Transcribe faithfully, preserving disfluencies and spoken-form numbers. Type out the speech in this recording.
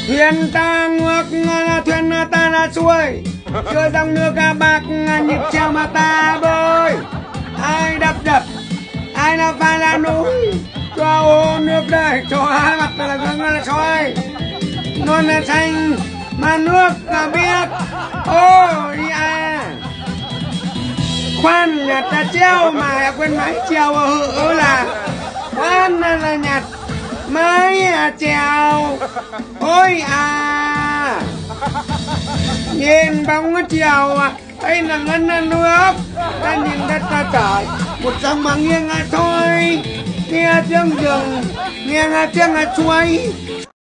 Thuyền ta ngược thuyền ta là xuôi, chưa dòng nước bạc nhịp treo mà ta bơi. Ai đập đập, ai là phải là núi, cho ô nước đây, cho mặt là gương là soi. Non là xanh mà nước là biết, ôi à. Khoan nhặt ta treo mà quên máy treo ở là khoan là nhặt máy treo, ôi à. Nhìn bóng nó treo ấy là ngân nước, ta nhìn đất ta trời một dòng mà nghiêng thôi, nghe tiếng rừng nghe tiếng suối